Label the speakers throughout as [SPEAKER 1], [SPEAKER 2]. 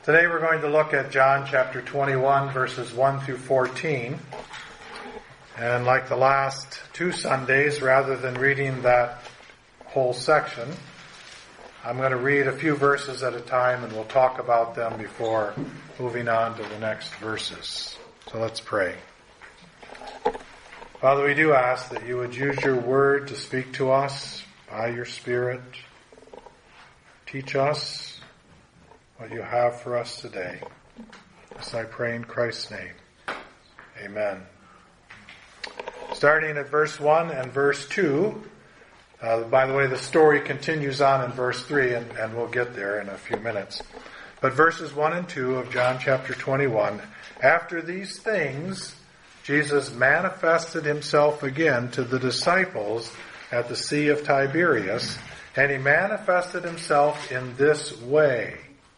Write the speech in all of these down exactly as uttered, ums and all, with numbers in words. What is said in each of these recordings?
[SPEAKER 1] Today we're going to look at John chapter twenty-one, verses one through fourteen. And like the last two Sundays, rather than reading that whole section, I'm going to read a few verses at a time and we'll talk about them before moving on to the next verses. So let's pray. Father, we do ask that you would use your word to speak to us by your Spirit. Teach us what you have for us today. This I pray in Christ's name. Amen. Starting at verse one and verse two. Uh, by the way, the story continues on in verse three, and, and we'll get there in a few minutes. But verses one and two of John chapter twenty-one. After these things, Jesus manifested himself again to the disciples at the Sea of Tiberias, and he manifested himself in this way.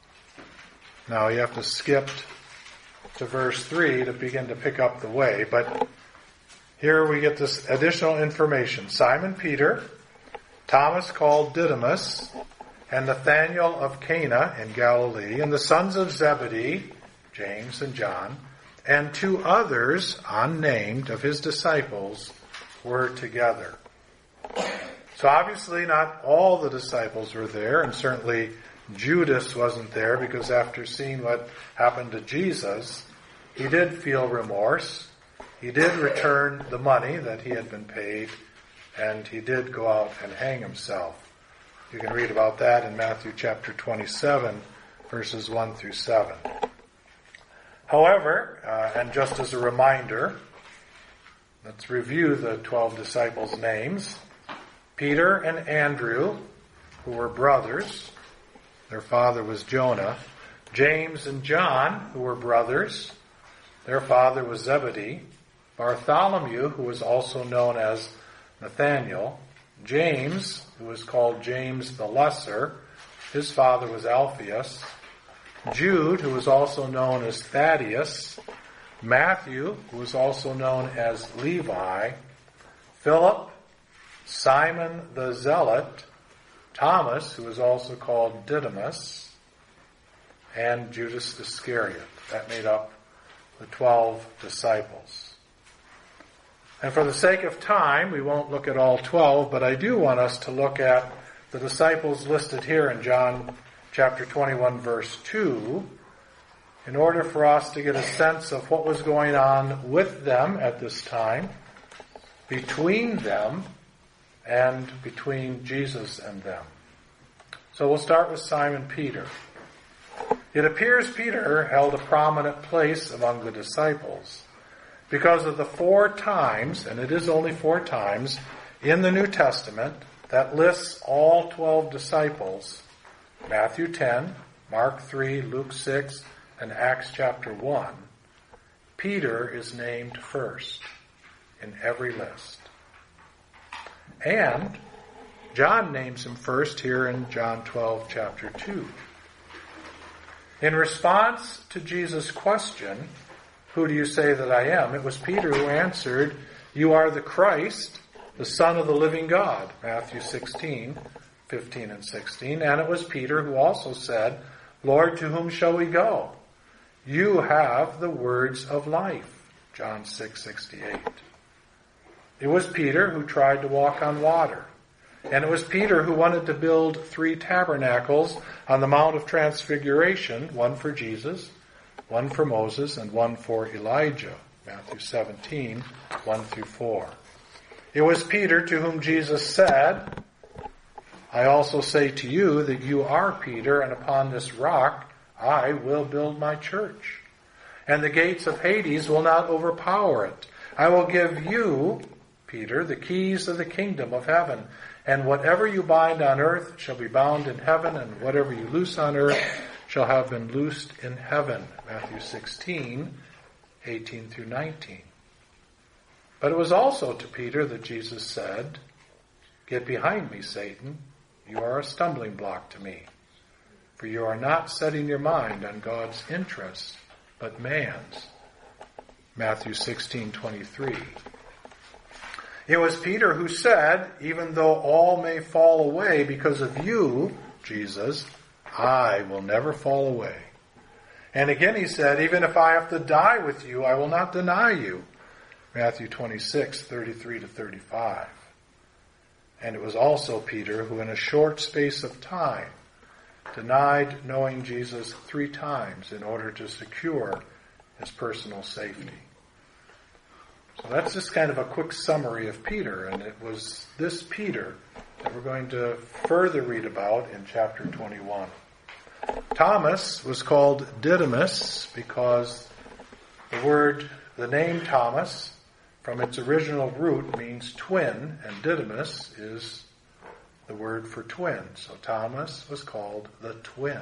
[SPEAKER 1] Now you have to skip to verse three to begin to pick up the way, but here we get this additional information. Simon Peter, Thomas called Didymus, and Nathanael of Cana in Galilee, and the sons of Zebedee, James and John, and two others, unnamed, of his disciples, were together. So obviously not all the disciples were there, and certainly Judas wasn't there, because after seeing what happened to Jesus, he did feel remorse. He did return the money that he had been paid, and he did go out and hang himself. You can read about that in Matthew chapter twenty-seven, verses one through seven. However, uh, and just as a reminder, let's review the twelve disciples' names. Peter and Andrew, who were brothers. Their father was Jonah. James and John, who were brothers. Their father was Zebedee. Bartholomew, who was also known as Nathanael. James, who was called James the Lesser. His father was Alphaeus. Jude, who was also known as Thaddeus. Matthew, who was also known as Levi. Philip, Simon the Zealot, Thomas, who was also called Didymus, and Judas Iscariot. That made up the twelve disciples. And for the sake of time, we won't look at all twelve, but I do want us to look at the disciples listed here in John chapter twenty-one, verse two, in order for us to get a sense of what was going on with them at this time, between them, and between Jesus and them. So we'll start with Simon Peter. It appears Peter held a prominent place among the disciples because of the four times, and it is only four times, in the New Testament that lists all twelve disciples. Matthew ten, Mark three, Luke six, and Acts chapter one. Peter is named first in every list. And John names him first here in John twelve, chapter two. In response to Jesus' question, "Who do you say that I am?" it was Peter who answered, "You are the Christ, the Son of the living God." Matthew sixteen, fifteen and sixteen. And it was Peter who also said, "Lord, to whom shall we go? You have the words of life." John six, sixty-eight. It was Peter who tried to walk on water. And it was Peter who wanted to build three tabernacles on the Mount of Transfiguration, one for Jesus, one for Moses, and one for Elijah. Matthew seventeen, one through four. It was Peter to whom Jesus said, "I also say to you that you are Peter, and upon this rock I will build my church. And the gates of Hades will not overpower it. I will give you, Peter, the keys of the kingdom of heaven. And whatever you bind on earth shall be bound in heaven, and whatever you loose on earth shall have been loosed in heaven." Matthew sixteen, eighteen through nineteen. But it was also to Peter that Jesus said, "Get behind me, Satan. You are a stumbling block to me. For you are not setting your mind on God's interests, but man's." Matthew sixteen, twenty-three. It was Peter who said, "Even though all may fall away because of you, Jesus, I will never fall away." And again he said, even if I have to die with you, I will not deny you. Matthew twenty-six, thirty-three to thirty-five. And it was also Peter who in a short space of time denied knowing Jesus three times in order to secure his personal safety. So that's just kind of a quick summary of Peter, and it was this Peter that we're going to further read about in chapter twenty-one. Thomas was called Didymus because the word, the name Thomas, from its original root means twin, and Didymus is the word for twin. So Thomas was called the twin.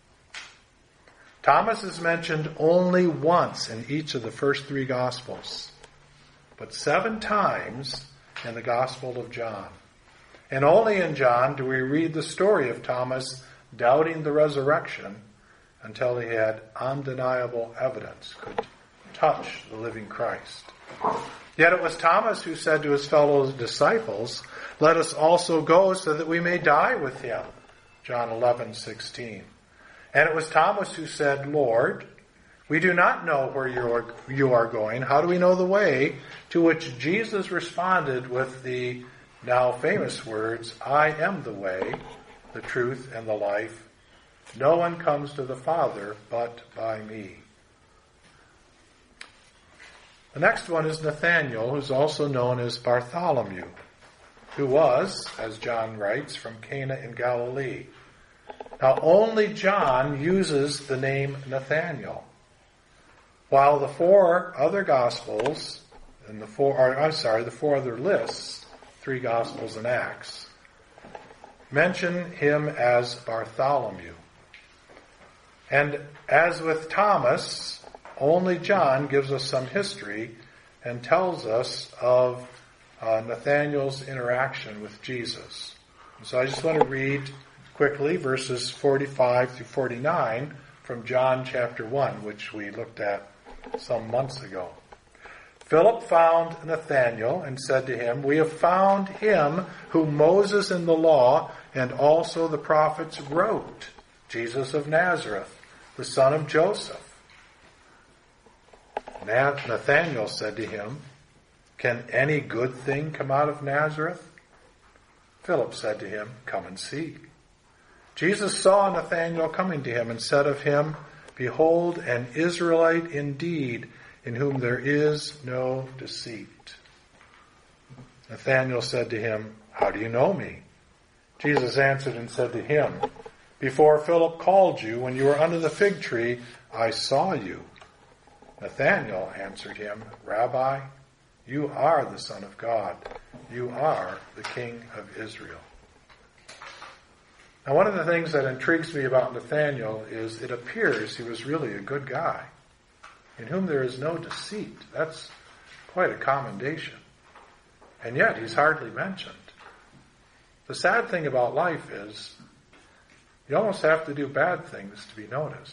[SPEAKER 1] Thomas is mentioned only once in each of the first three Gospels, but seven times in the Gospel of John. And only in John do we read the story of Thomas doubting the resurrection until he had undeniable evidence, could touch the living Christ. Yet it was Thomas who said to his fellow disciples, "Let us also go so that we may die with him." John eleven sixteen. And it was Thomas who said, "Lord, we do not know where you are, you are going. How do we know the way?" To which Jesus responded with the now famous words, "I am the way, the truth, and the life. No one comes to the Father but by me." The next one is Nathanael, who's also known as Bartholomew, who was, as John writes, from Cana in Galilee. Now only John uses the name Nathanael, while the four other Gospels, and the four, or, I'm sorry, the four other lists, three Gospels and Acts, mention him as Bartholomew. And as with Thomas, only John gives us some history and tells us of uh, Nathanael's interaction with Jesus. And so I just want to read quickly verses forty-five through forty-nine from John chapter one, which we looked at some months ago. Philip found Nathanael and said to him, "We have found him whom Moses in the law and also the prophets wrote, Jesus of Nazareth, the son of Joseph." Nathanael said to him, "Can any good thing come out of Nazareth?" Philip said to him, "Come and see." Jesus saw Nathanael coming to him and said of him, "Behold, an Israelite indeed, in whom there is no deceit." Nathanael said to him, "How do you know me?" Jesus answered and said to him, "Before Philip called you, when you were under the fig tree, I saw you." Nathanael answered him, "Rabbi, you are the Son of God. You are the King of Israel." Now, one of the things that intrigues me about Nathanael is it appears he was really a good guy, in whom there is no deceit. That's quite a commendation. And yet, he's hardly mentioned. The sad thing about life is, you almost have to do bad things to be noticed.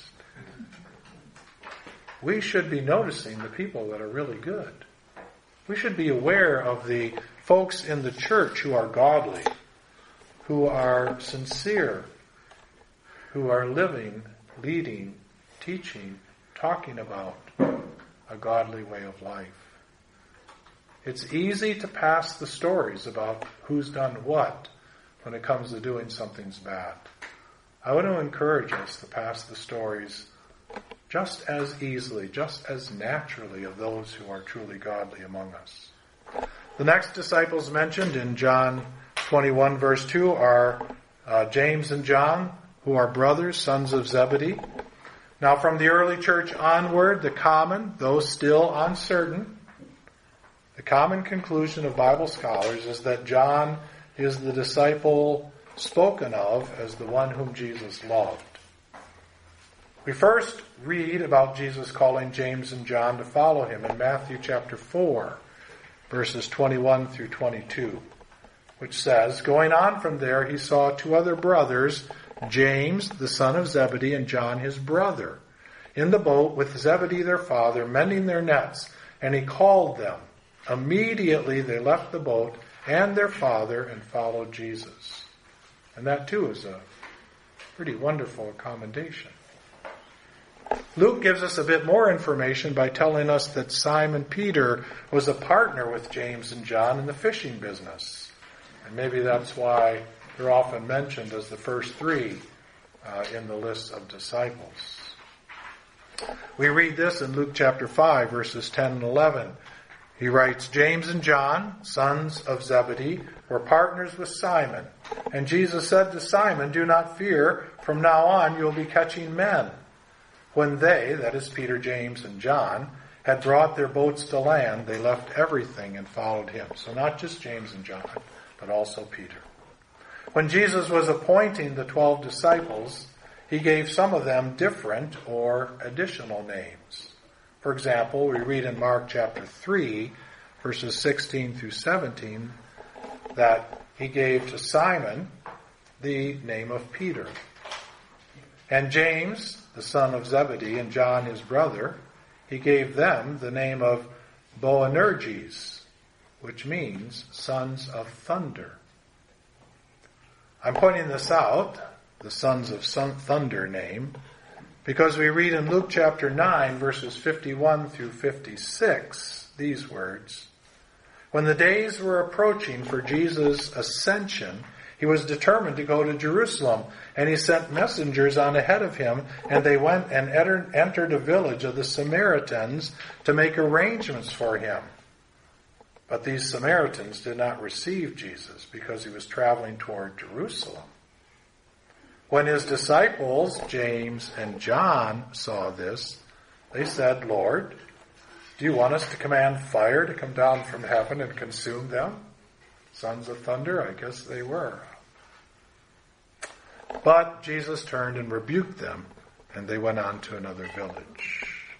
[SPEAKER 1] We should be noticing the people that are really good. We should be aware of the folks in the church who are godly, who are sincere, who are living, leading, teaching, talking about a godly way of life. It's easy to pass the stories about who's done what when it comes to doing something's bad. I want to encourage us to pass the stories just as easily, just as naturally of those who are truly godly among us. The next disciples mentioned in John twenty-one verse two are uh, James and John, who are brothers, sons of Zebedee. Now from the early church onward, the common, though still uncertain, the common conclusion of Bible scholars is that John is the disciple spoken of as the one whom Jesus loved. We first read about Jesus calling James and John to follow him in Matthew chapter four, verses twenty-one through twenty-two, which says, "Going on from there, he saw two other brothers, James, the son of Zebedee, and John, his brother, in the boat with Zebedee their father, mending their nets, and he called them. Immediately they left the boat and their father and followed Jesus." And that too is a pretty wonderful commendation. Luke gives us a bit more information by telling us that Simon Peter was a partner with James and John in the fishing business. And maybe that's why they're often mentioned as the first three uh, in the list of disciples. We read this in Luke chapter five, verses ten and eleven. He writes, James and John, sons of Zebedee, were partners with Simon. And Jesus said to Simon, do not fear, from now on you will be catching men. When they, that is Peter, James, and John, had brought their boats to land, they left everything and followed him. So not just James and John, but also Peter. When Jesus was appointing the twelve disciples, he gave some of them different or additional names. For example, we read in Mark chapter three, verses sixteen through seventeen, that he gave to Simon the name of Peter. And James, the son of Zebedee, and John his brother, he gave them the name of Boanerges, which means sons of thunder. I'm pointing this out, the sons of thunder name, because we read in Luke chapter nine, verses fifty-one through fifty-six, these words. When the days were approaching for Jesus' ascension, he was determined to go to Jerusalem, and he sent messengers on ahead of him, and they went and entered a village of the Samaritans to make arrangements for him. But these Samaritans did not receive Jesus because he was traveling toward Jerusalem. When his disciples, James and John, saw this, they said, Lord, do you want us to command fire to come down from heaven and consume them? Sons of thunder, I guess they were. But Jesus turned and rebuked them, and they went on to another village.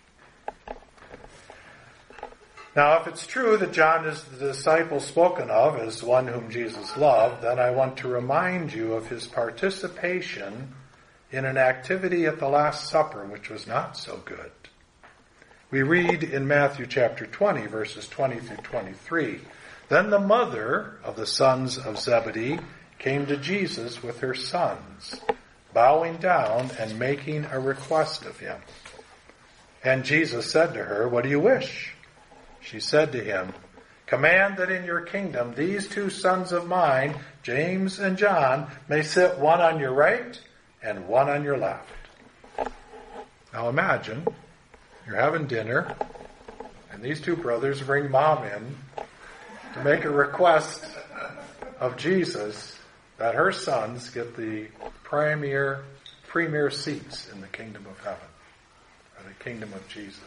[SPEAKER 1] Now, if it's true that John is the disciple spoken of as one whom Jesus loved, then I want to remind you of his participation in an activity at the Last Supper which was not so good. We read in Matthew chapter twenty, verses twenty through twenty-three, Then the mother of the sons of Zebedee came to Jesus with her sons, bowing down and making a request of him. And Jesus said to her, What do you wish? She said to him, Command that in your kingdom these two sons of mine, James and John, may sit one on your right and one on your left. Now imagine, you're having dinner, and these two brothers bring mom in to make a request of Jesus that her sons get the premier, premier seats in the kingdom of heaven, or the kingdom of Jesus.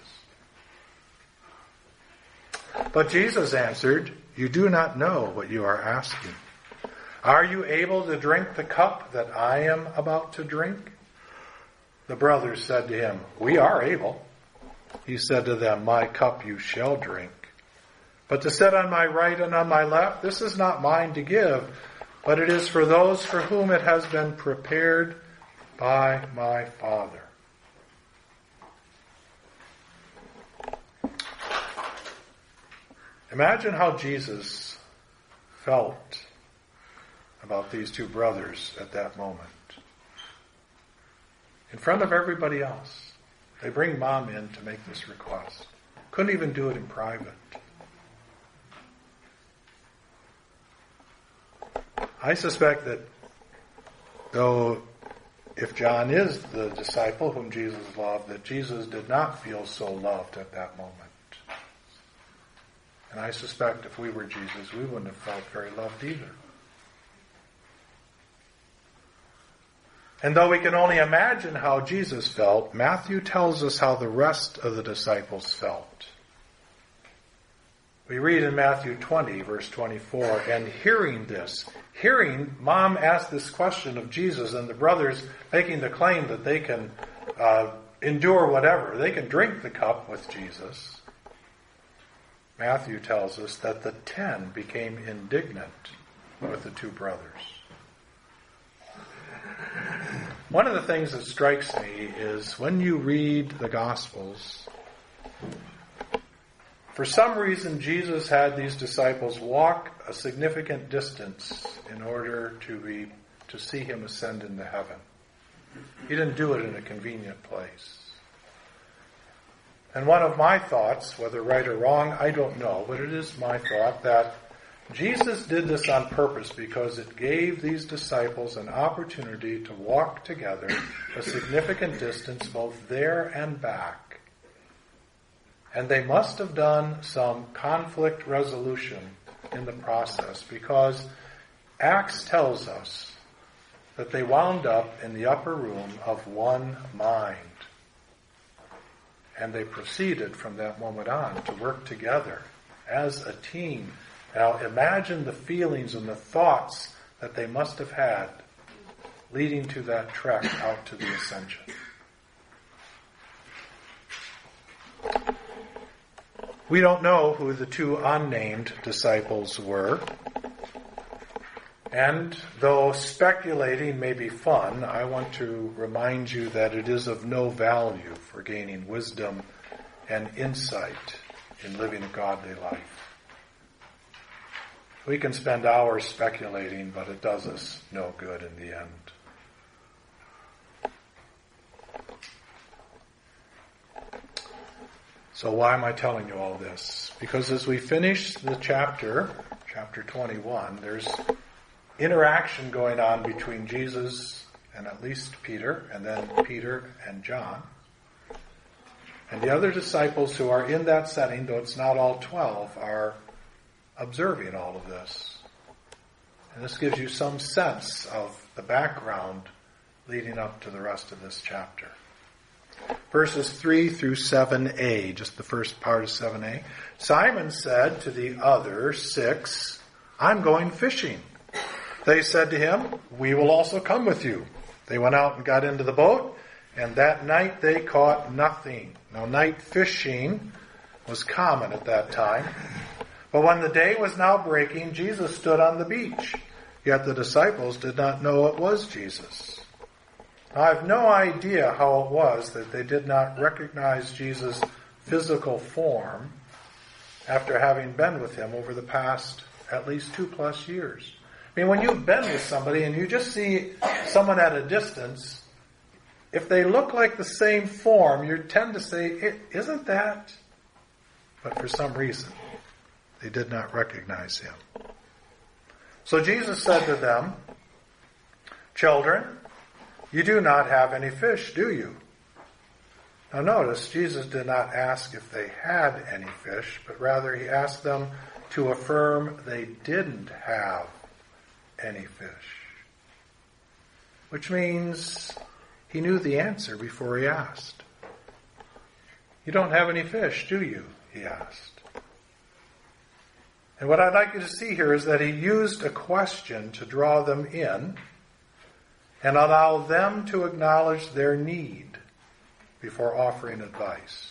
[SPEAKER 1] But Jesus answered, You do not know what you are asking. Are you able to drink the cup that I am about to drink? The brothers said to him, We are able. He said to them, My cup you shall drink. But to sit on my right and on my left, this is not mine to give, but it is for those for whom it has been prepared by my Father. Imagine how Jesus felt about these two brothers at that moment. In front of everybody else, they bring mom in to make this request. Couldn't even do it in private. I suspect that though if John is the disciple whom Jesus loved, that Jesus did not feel so loved at that moment. And I suspect if we were Jesus, we wouldn't have felt very loved either. And though we can only imagine how Jesus felt, Matthew tells us how the rest of the disciples felt. We read in Matthew twenty, verse twenty-four, and hearing this, hearing mom ask this question of Jesus and the brothers making the claim that they can uh, endure whatever, they can drink the cup with Jesus. Matthew tells us that the ten became indignant with the two brothers. One of the things that strikes me is when you read the Gospels, for some reason Jesus had these disciples walk a significant distance in order to be to see him ascend into heaven. He didn't do it in a convenient place. And one of my thoughts, whether right or wrong, I don't know, but it is my thought that Jesus did this on purpose because it gave these disciples an opportunity to walk together a significant distance both there and back. And they must have done some conflict resolution in the process, because Acts tells us that they wound up in the upper room of one mind. And they proceeded from that moment on to work together as a team. Now imagine the feelings and the thoughts that they must have had leading to that trek out to the ascension. We don't know who the two unnamed disciples were. And though speculating may be fun, I want to remind you that it is of no value for gaining wisdom and insight in living a godly life. We can spend hours speculating, but it does us no good in the end. So why am I telling you all this? Because as we finish the chapter, chapter twenty-one, there's interaction going on between Jesus and at least Peter, and then Peter and John. And the other disciples who are in that setting, though it's not all twelve, are observing all of this. And this gives you some sense of the background leading up to the rest of this chapter. Verses three through seven a, just the first part of seven a. Simon said to the other six, "I'm going fishing." They said to him, "We will also come with you." They went out and got into the boat, and that night they caught nothing. Now, night fishing was common at that time. But when the day was now breaking, Jesus stood on the beach. Yet the disciples did not know it was Jesus. Now, I have no idea how it was that they did not recognize Jesus' physical form after having been with him over the past at least two plus years. I mean, when you've been with somebody and you just see someone at a distance, if they look like the same form, you tend to say, "Isn't that?" But for some reason, they did not recognize him. So Jesus said to them, "Children, you do not have any fish, do you?" Now notice, Jesus did not ask if they had any fish, but rather he asked them to affirm they didn't have any fish. Which means he knew the answer before he asked. "You don't have any fish, do you?" he asked. And what I'd like you to see here is that he used a question to draw them in and allow them to acknowledge their need before offering advice.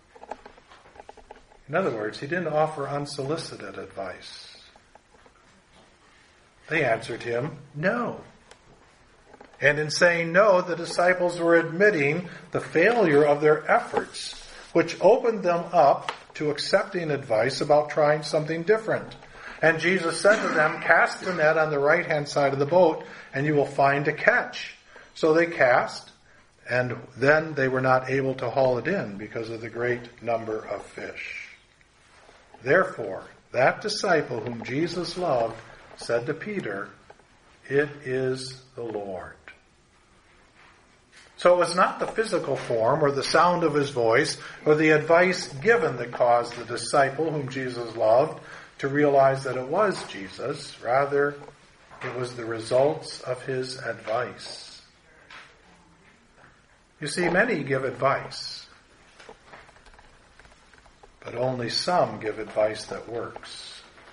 [SPEAKER 1] In other words, he didn't offer unsolicited advice. They answered him, "No." And in saying no, the disciples were admitting the failure of their efforts, which opened them up to accepting advice about trying something different. And Jesus said to them, "Cast the net on the right-hand side of the boat, and you will find a catch." So they cast, and then they were not able to haul it in because of the great number of fish. Therefore, that disciple whom Jesus loved said to Peter, "It is the Lord." So it was not the physical form or the sound of his voice or the advice given that caused the disciple whom Jesus loved to realize that it was Jesus. Rather, it was the results of his advice. You see, many give advice, but only some give advice that works.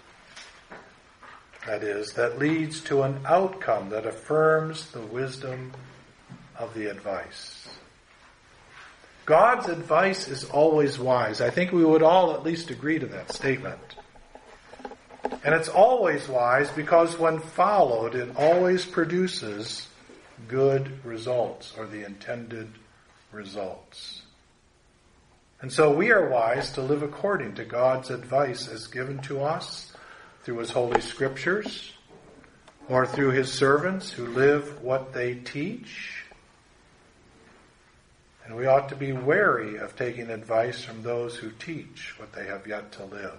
[SPEAKER 1] That is, that leads to an outcome that affirms the wisdom of the advice. God's advice is always wise. I think we would all at least agree to that statement. And it's always wise because when followed, it always produces good results, or the intended results. And so we are wise to live according to God's advice as given to us through his holy scriptures, or through his servants who live what they teach, And we ought to be wary of taking advice from those who teach what they have yet to live.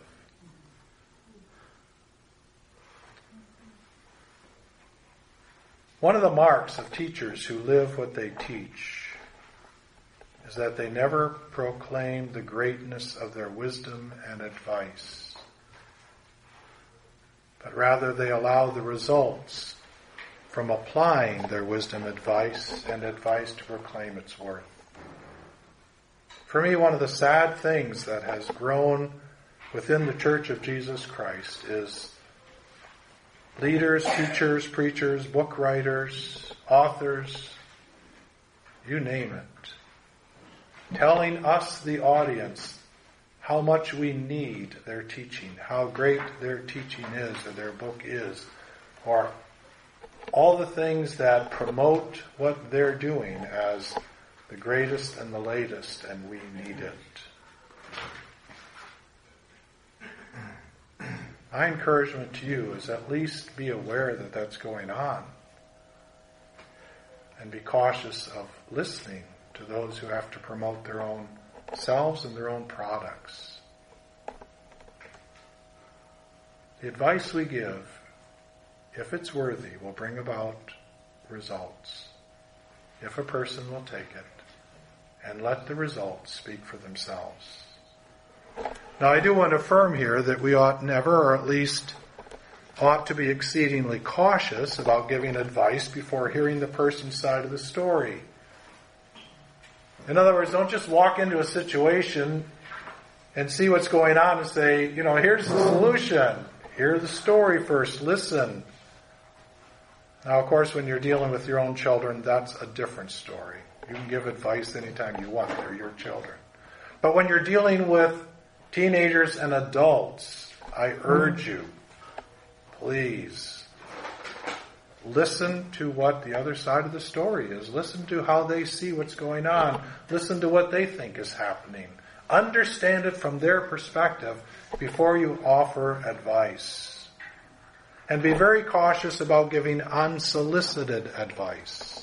[SPEAKER 1] One of the marks of teachers who live what they teach is that they never proclaim the greatness of their wisdom and advice, but rather they allow the results from applying their wisdom advice and advice to proclaim its worth. For me, one of the sad things that has grown within the Church of Jesus Christ is leaders, teachers, preachers, book writers, authors, you name it, telling us, the audience, how much we need their teaching, how great their teaching is or their book is, or all the things that promote what they're doing as the greatest and the latest, and we need it. My encouragement to you is at least be aware that that's going on, and be cautious of listening to those who have to promote their own selves and their own products. The advice we give, if it's worthy, will bring about results, if a person will take it and let the results speak for themselves. Now, I do want to affirm here that we ought never, or at least ought to be exceedingly cautious about giving advice before hearing the person's side of the story. In other words, don't just walk into a situation and see what's going on and say, you know, here's the solution. Hear the story first. Listen. Now, of course, when you're dealing with your own children, that's a different story. You can give advice anytime you want. They're your children. But when you're dealing with teenagers and adults, I urge you, please, listen to what the other side of the story is. Listen to how they see what's going on. Listen to what they think is happening. Understand it from their perspective before you offer advice. And be very cautious about giving unsolicited advice.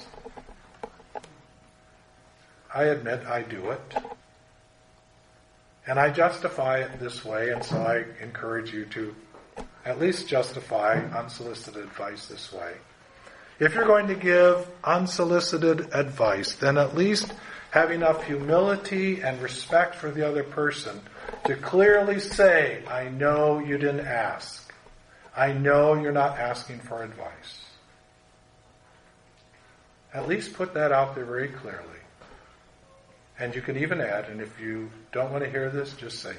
[SPEAKER 1] I admit I do it. And I justify it this way, and so I encourage you to at least justify unsolicited advice this way. If you're going to give unsolicited advice, then at least have enough humility and respect for the other person to clearly say, I know you didn't ask. I know you're not asking for advice. At least put that out there very clearly. And you can even add, and if you don't want to hear this, just say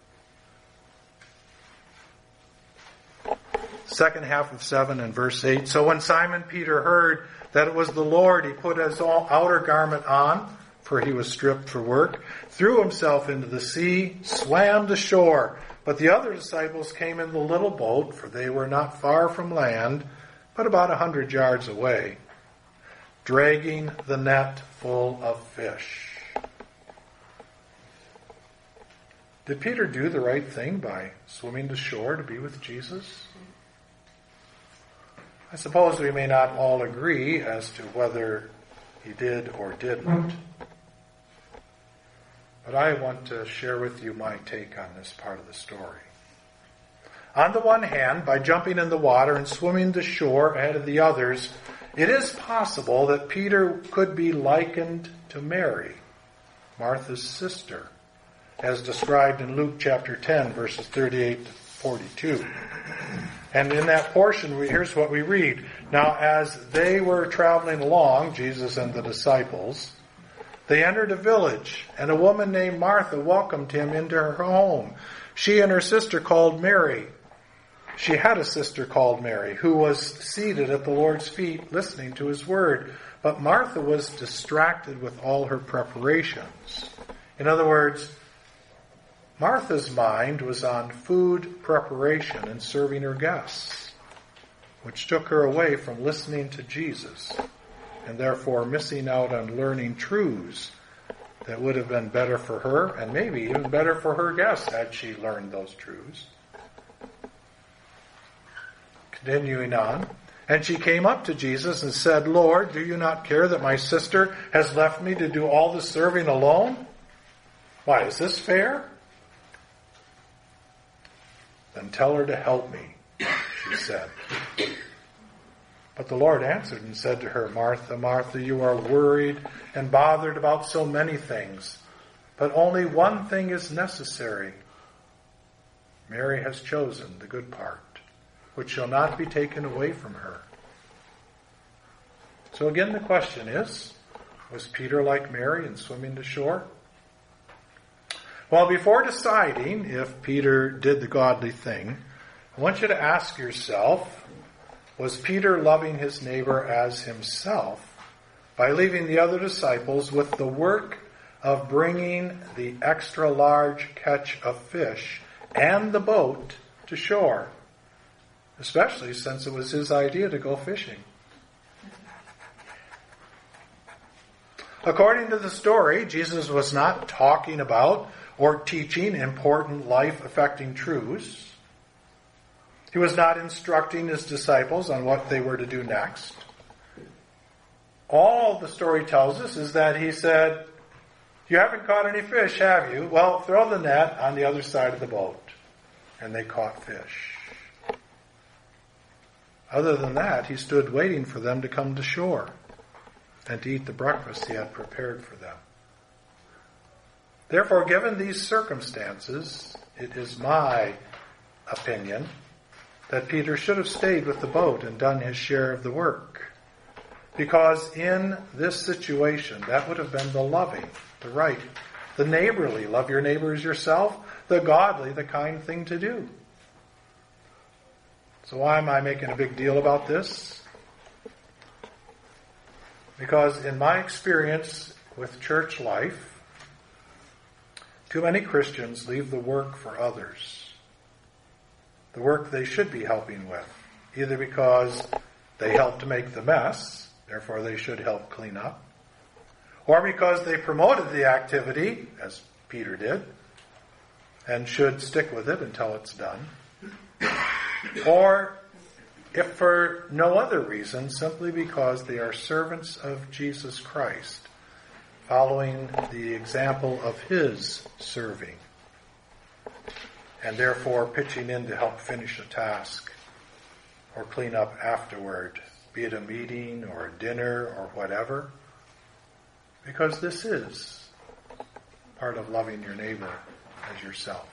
[SPEAKER 1] so. Second half of seven and verse eight. So when Simon Peter heard that it was the Lord, he put his outer garment on, for he was stripped for work, threw himself into the sea, swam to shore. But the other disciples came in the little boat, for they were not far from land, but about a hundred yards away, dragging the net full of fish. Did Peter do the right thing by swimming to shore to be with Jesus? I suppose we may not all agree as to whether he did or didn't. But I want to share with you my take on this part of the story. On the one hand, by jumping in the water and swimming to shore ahead of the others, it is possible that Peter could be likened to Mary, Martha's sister, as described in Luke chapter ten, verses thirty-eight to forty-two. And in that portion, we, here's what we read. Now, as they were traveling along, Jesus and the disciples, they entered a village, and a woman named Martha welcomed him into her home. She and her sister called Mary. She had a sister called Mary, who was seated at the Lord's feet listening to his word. But Martha was distracted with all her preparations. In other words, Martha's mind was on food preparation and serving her guests, which took her away from listening to Jesus, and therefore missing out on learning truths that would have been better for her, and maybe even better for her guests had she learned those truths. Continuing on, And she came up to Jesus and said, Lord, do you not care that my sister has left me to do all the serving alone? Why, is this fair? Then tell her to help me, she said. But the Lord answered and said to her, Martha, Martha, you are worried and bothered about so many things, but only one thing is necessary. Mary has chosen the good part, which shall not be taken away from her. So again the question is, was Peter like Mary in swimming to shore? Well, before deciding if Peter did the godly thing, I want you to ask yourself, was Peter loving his neighbor as himself by leaving the other disciples with the work of bringing the extra large catch of fish and the boat to shore, especially since it was his idea to go fishing? According to the story, Jesus was not talking about or teaching important life-affecting truths. He was not instructing his disciples on what they were to do next. All the story tells us is that he said, you haven't caught any fish, have you? Well, throw the net on the other side of the boat. And they caught fish. Other than that, he stood waiting for them to come to shore and to eat the breakfast he had prepared for them. Therefore, given these circumstances, it is my opinion that Peter should have stayed with the boat and done his share of the work. Because in this situation, that would have been the loving, the right, the neighborly, love your neighbor as yourself, the godly, the kind thing to do. So why am I making a big deal about this? Because in my experience with church life, too many Christians leave the work for others. The work they should be helping with. Either because they helped to make the mess, therefore they should help clean up. Or because they promoted the activity, as Peter did, and should stick with it until it's done. Or, if for no other reason, simply because they are servants of Jesus Christ, following the example of his serving, and therefore pitching in to help finish a task or clean up afterward, be it a meeting or a dinner or whatever, because this is part of loving your neighbor as yourself.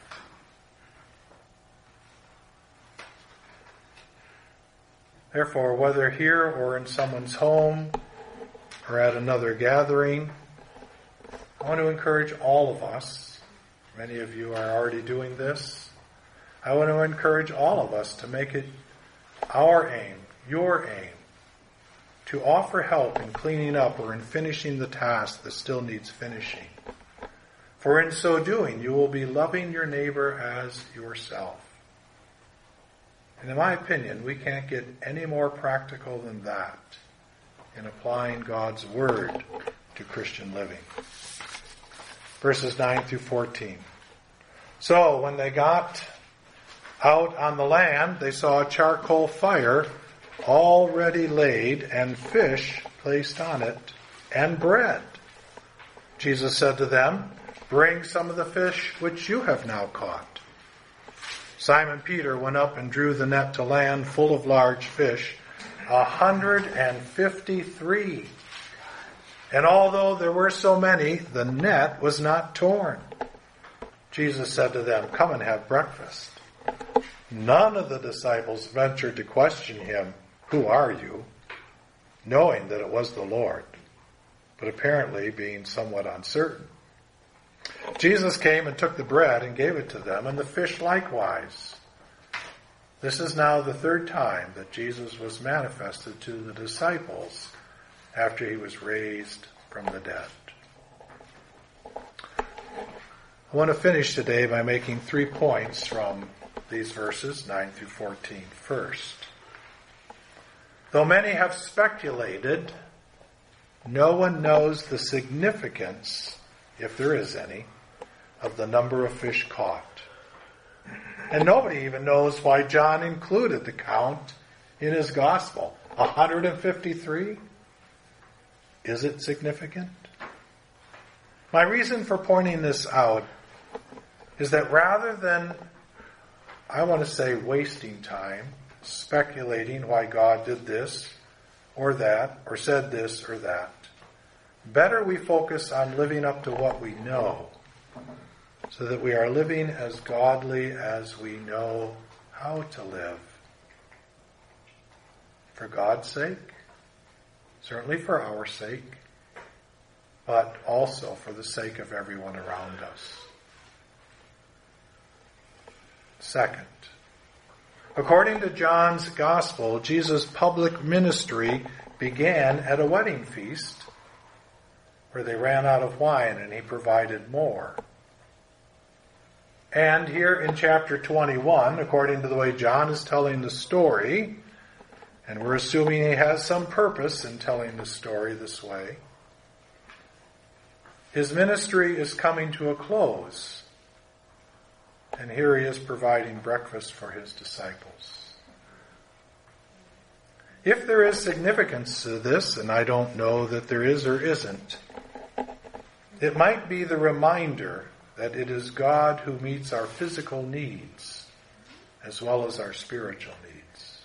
[SPEAKER 1] Therefore, whether here or in someone's home or at another gathering, I want to encourage all of us, many of you are already doing this, I want to encourage all of us to make it our aim, your aim, to offer help in cleaning up or in finishing the task that still needs finishing. For in so doing, you will be loving your neighbor as yourself. And in my opinion, we can't get any more practical than that in applying God's Word to Christian living. Verses nine through fourteen. So when they got out on the land, they saw a charcoal fire already laid and fish placed on it and bread. Jesus said to them, bring some of the fish which you have now caught. Simon Peter went up and drew the net to land full of large fish, a hundred and fifty-three. And although there were so many, the net was not torn. Jesus said to them, come and have breakfast. None of the disciples ventured to question him, who are you? Knowing that it was the Lord, but apparently being somewhat uncertain. Jesus came and took the bread and gave it to them, and the fish likewise. This is now the third time that Jesus was manifested to the disciples after he was raised from the dead. I want to finish today by making three points from these verses, nine through fourteen. First, though many have speculated, no one knows the significance, if there is any, of the number of fish caught. And nobody even knows why John included the count in his gospel. one hundred fifty-three? Is it significant? My reason for pointing this out is that rather than, I want to say, wasting time speculating why God did this or that, or said this or that, better we focus on living up to what we know, so that we are living as godly as we know how to live. For God's sake, certainly for our sake, but also for the sake of everyone around us. Second, according to John's Gospel, Jesus' public ministry began at a wedding feast where they ran out of wine and he provided more. And here in chapter twenty-one, according to the way John is telling the story, and we're assuming he has some purpose in telling the story this way, his ministry is coming to a close. And here he is providing breakfast for his disciples. If there is significance to this, and I don't know that there is or isn't, it might be the reminder that it is God who meets our physical needs as well as our spiritual needs.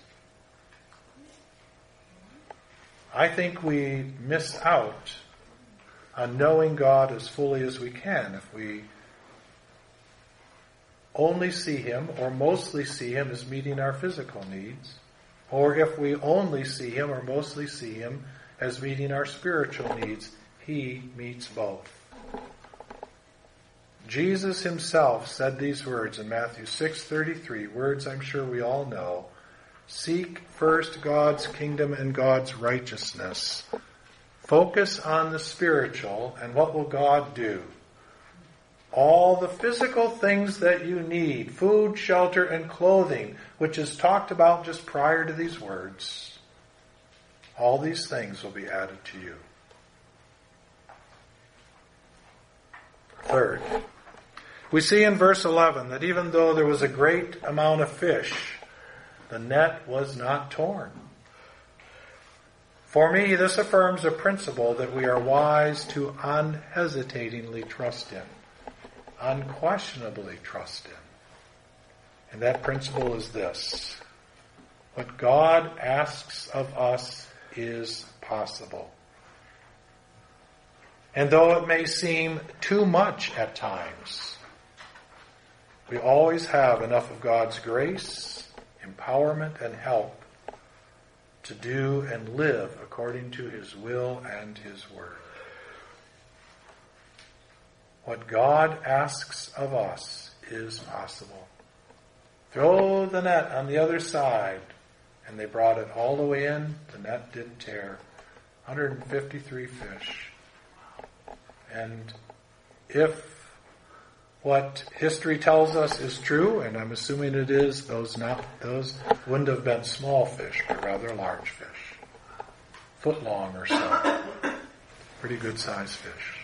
[SPEAKER 1] I think we miss out on knowing God as fully as we can if we only see Him or mostly see Him as meeting our physical needs, or if we only see Him or mostly see Him as meeting our spiritual needs. He meets both. Jesus himself said these words in Matthew six thirty-three, words I'm sure we all know. Seek first God's kingdom and God's righteousness. Focus on the spiritual, and what will God do? All the physical things that you need, food, shelter, and clothing, which is talked about just prior to these words, all these things will be added to you. Third, we see in verse eleven that even though there was a great amount of fish, the net was not torn. For me, this affirms a principle that we are wise to unhesitatingly trust in, unquestionably trust in. And that principle is this: what God asks of us is possible. And though it may seem too much at times, we always have enough of God's grace, empowerment, and help to do and live according to His will and His word. What God asks of us is possible. Throw the net on the other side. And they brought it all the way in. The net didn't tear. one hundred fifty-three fish. And if what history tells us is true, and I'm assuming it is, those not those wouldn't have been small fish, but rather large fish. Foot long or so. Pretty good sized fish.